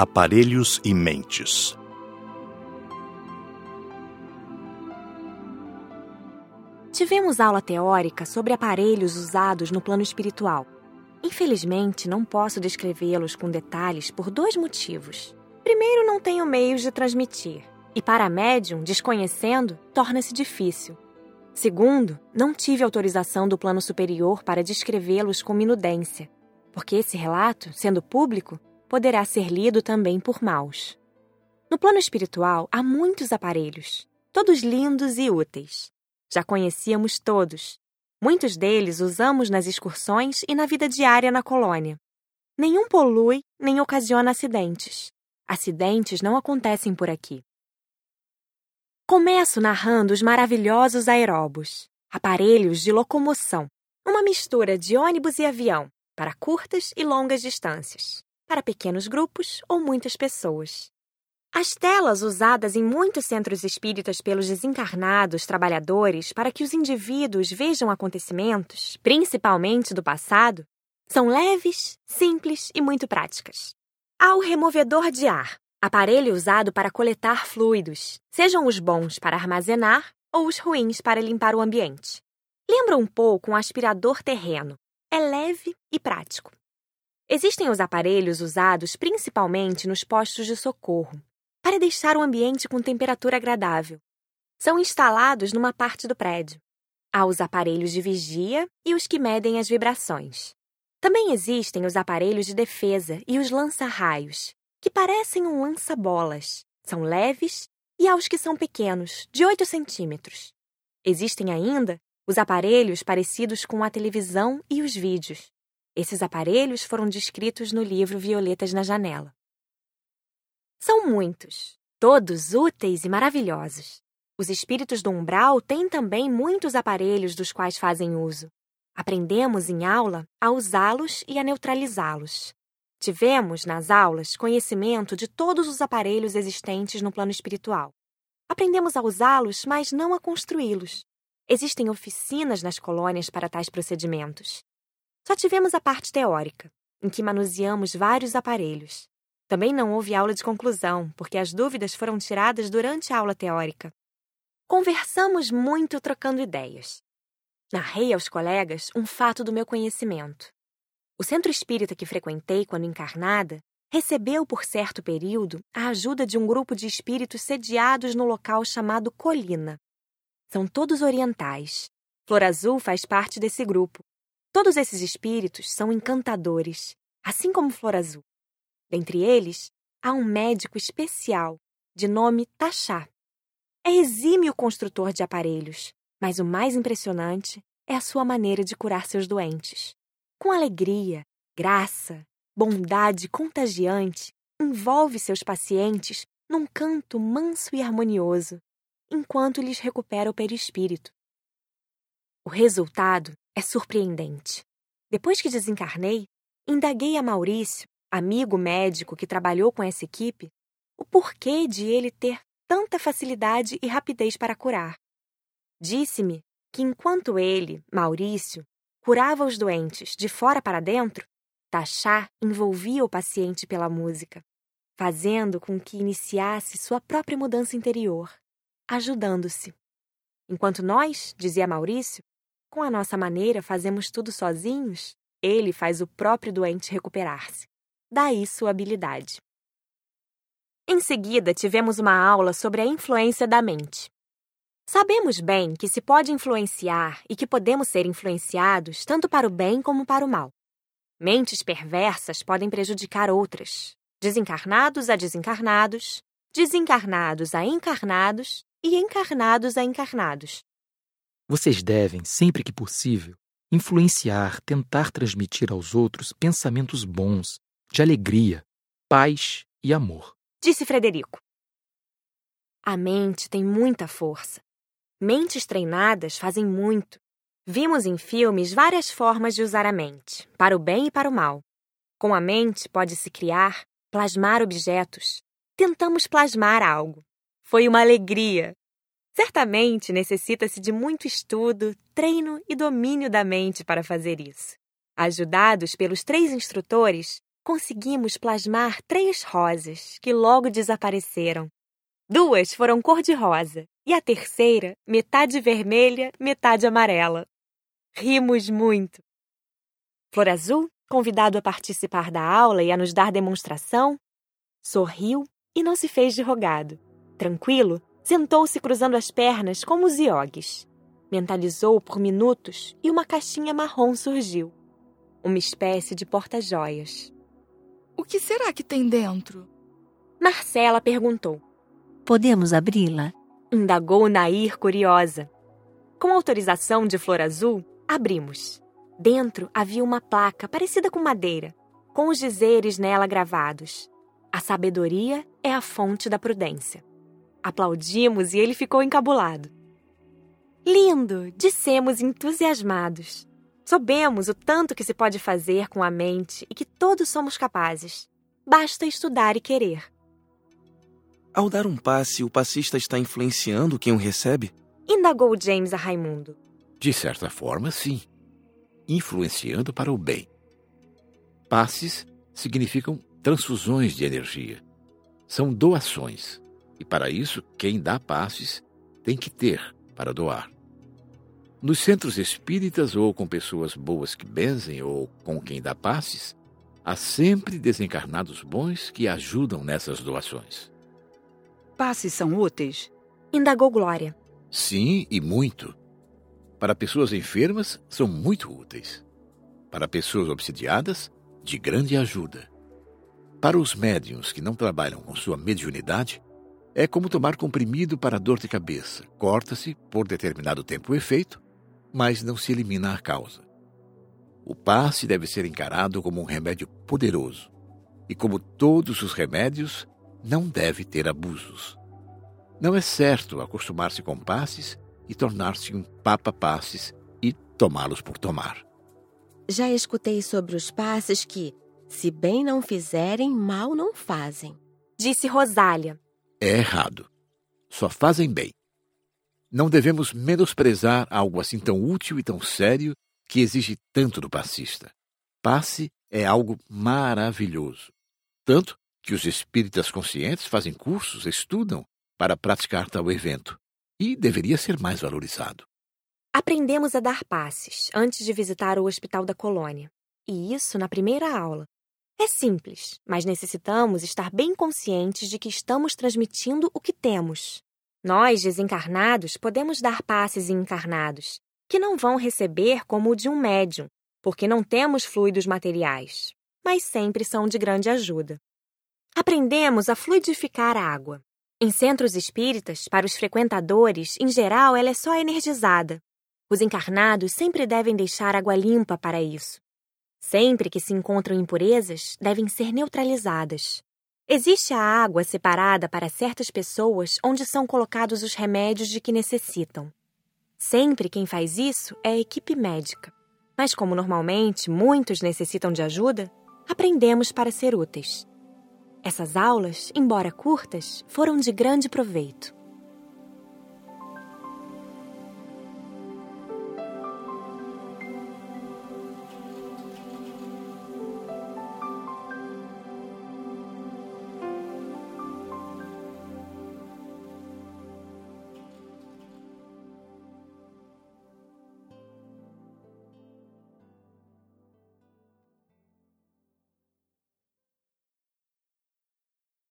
Aparelhos e mentes. Tivemos aula teórica sobre aparelhos usados no plano espiritual. Infelizmente, não posso descrevê-los com detalhes por 2 motivos. Primeiro, não tenho meios de transmitir. E para a médium, desconhecendo, torna-se difícil. Segundo, não tive autorização do plano superior para descrevê-los com minudência, porque esse relato, sendo público, poderá ser lido também por maus. No plano espiritual, há muitos aparelhos, todos lindos e úteis. Já conhecíamos todos. Muitos deles usamos nas excursões e na vida diária na colônia. Nenhum polui nem ocasiona acidentes. Acidentes não acontecem por aqui. Começo narrando os maravilhosos aeróbos, aparelhos de locomoção, uma mistura de ônibus e avião, para curtas e longas distâncias, para pequenos grupos ou muitas pessoas. As telas usadas em muitos centros espíritas pelos desencarnados trabalhadores para que os indivíduos vejam acontecimentos, principalmente do passado, são leves, simples e muito práticas. Há o removedor de ar, aparelho usado para coletar fluidos, sejam os bons para armazenar ou os ruins para limpar o ambiente. Lembra um pouco um aspirador terreno. É leve e prático. Existem os aparelhos usados principalmente nos postos de socorro, para deixar o ambiente com temperatura agradável. São instalados numa parte do prédio. Há os aparelhos de vigia e os que medem as vibrações. Também existem os aparelhos de defesa e os lança-raios, que parecem um lança-bolas. São leves e há os que são pequenos, de 8 centímetros. Existem ainda os aparelhos parecidos com a televisão e os vídeos. Esses aparelhos foram descritos no livro Violetas na Janela. São muitos, todos úteis e maravilhosos. Os espíritos do umbral têm também muitos aparelhos dos quais fazem uso. Aprendemos em aula a usá-los e a neutralizá-los. Tivemos, nas aulas, conhecimento de todos os aparelhos existentes no plano espiritual. Aprendemos a usá-los, mas não a construí-los. Existem oficinas nas colônias para tais procedimentos. Só tivemos a parte teórica, em que manuseamos vários aparelhos. Também não houve aula de conclusão, porque as dúvidas foram tiradas durante a aula teórica. Conversamos muito trocando ideias. Narrei aos colegas um fato do meu conhecimento. O centro espírita que frequentei quando encarnada recebeu por certo período a ajuda de um grupo de espíritos sediados no local chamado Colina. São todos orientais. Flor Azul faz parte desse grupo. Todos esses espíritos são encantadores, assim como Flor Azul. Dentre eles, há um médico especial, de nome Taxá. É exímio construtor de aparelhos, mas o mais impressionante é a sua maneira de curar seus doentes. Com alegria, graça, bondade contagiante, envolve seus pacientes num canto manso e harmonioso, enquanto lhes recupera o perispírito. O resultado é surpreendente. Depois que desencarnei, indaguei a Maurício, amigo médico que trabalhou com essa equipe, o porquê de ele ter tanta facilidade e rapidez para curar. Disse-me que enquanto ele, Maurício, curava os doentes de fora para dentro, Taxá envolvia o paciente pela música, fazendo com que iniciasse sua própria mudança interior, ajudando-se. Enquanto nós, dizia Maurício, com a nossa maneira fazemos tudo sozinhos, ele faz o próprio doente recuperar-se. Daí sua habilidade. Em seguida, tivemos uma aula sobre a influência da mente. Sabemos bem que se pode influenciar e que podemos ser influenciados tanto para o bem como para o mal. Mentes perversas podem prejudicar outras, desencarnados a desencarnados, desencarnados a encarnados e encarnados a encarnados. Vocês devem, sempre que possível, influenciar, tentar transmitir aos outros pensamentos bons, de alegria, paz e amor. Disse Frederico. A mente tem muita força. Mentes treinadas fazem muito. Vimos em filmes várias formas de usar a mente, para o bem e para o mal. Com a mente pode-se criar, plasmar objetos. Tentamos plasmar algo. Foi uma alegria. Certamente necessita-se de muito estudo, treino e domínio da mente para fazer isso. Ajudados pelos 3 instrutores, conseguimos plasmar 3 rosas, que logo desapareceram. 2 foram cor-de-rosa e a terceira, metade vermelha, metade amarela. Rimos muito. Flor Azul, convidado a participar da aula e a nos dar demonstração, sorriu e não se fez de rogado. Tranquilo, sentou-se cruzando as pernas como os iogues. Mentalizou por minutos e uma caixinha marrom surgiu. Uma espécie de porta-joias. O que será que tem dentro? Marcela perguntou. Podemos abri-la? Indagou Nair, curiosa. Com autorização de Flor Azul, abrimos. Dentro havia uma placa parecida com madeira, com os dizeres nela gravados. A sabedoria é a fonte da prudência. Aplaudimos e ele ficou encabulado. Lindo! Dissemos entusiasmados. Soubemos o tanto que se pode fazer com a mente e que todos somos capazes. Basta estudar e querer. Ao dar um passe, o passista está influenciando quem o recebe? Indagou James a Raimundo. De certa forma, sim. Influenciando para o bem. Passes significam transfusões de energia. São doações. E para isso, quem dá passes tem que ter para doar. Nos centros espíritas ou com pessoas boas que benzem ou com quem dá passes, há sempre desencarnados bons que ajudam nessas doações. Passes são úteis? Indagou Glória. Sim, e muito. Para pessoas enfermas, são muito úteis. Para pessoas obsidiadas, de grande ajuda. Para os médiuns que não trabalham com sua mediunidade, é como tomar comprimido para dor de cabeça. Corta-se por determinado tempo o efeito, mas não se elimina a causa. O passe deve ser encarado como um remédio poderoso. E como todos os remédios, não deve ter abusos. Não é certo acostumar-se com passes e tornar-se um papa-passes e tomá-los por tomar. Já escutei sobre os passes que, se bem não fizerem, mal não fazem. Disse Rosália. É errado. Só fazem bem. Não devemos menosprezar algo assim tão útil e tão sério que exige tanto do passista. Passe é algo maravilhoso. Tanto que os espíritas conscientes fazem cursos, estudam para praticar tal evento. E deveria ser mais valorizado. Aprendemos a dar passes antes de visitar o Hospital da Colônia. E isso na primeira aula. É simples, mas necessitamos estar bem conscientes de que estamos transmitindo o que temos. Nós, desencarnados, podemos dar passes em encarnados, que não vão receber como o de um médium, porque não temos fluidos materiais, mas sempre são de grande ajuda. Aprendemos a fluidificar a água. Em centros espíritas, para os frequentadores, em geral, ela é só energizada. Os encarnados sempre devem deixar água limpa para isso. Sempre que se encontram impurezas, devem ser neutralizadas. Existe a água separada para certas pessoas onde são colocados os remédios de que necessitam. Sempre quem faz isso é a equipe médica. Mas como normalmente muitos necessitam de ajuda, aprendemos para ser úteis. Essas aulas, embora curtas, foram de grande proveito.